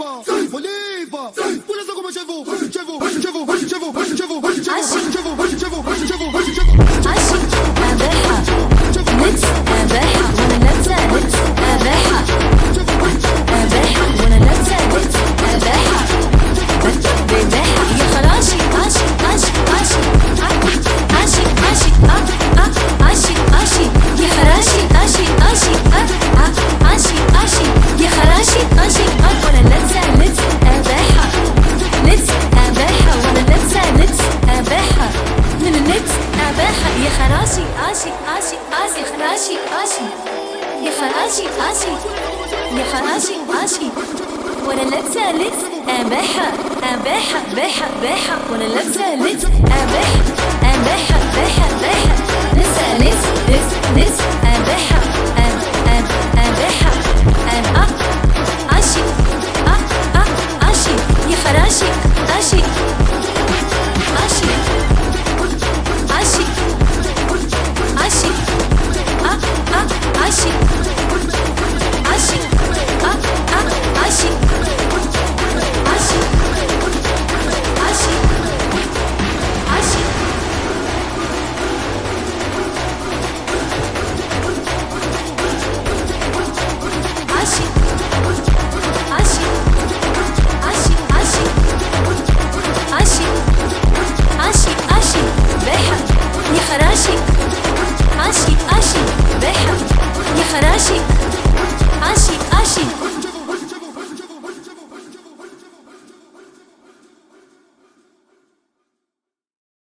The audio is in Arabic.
Oliva, pula essa como chevo, وانا لابسه لبس اباحه باحه وانا لابسه لبس اباحه باحه لسه لبس اباحه عاشي عاشي يا خراشي عاشي عاشي عاشي عاشي عاشي عاشي عاشي خراشي عاشي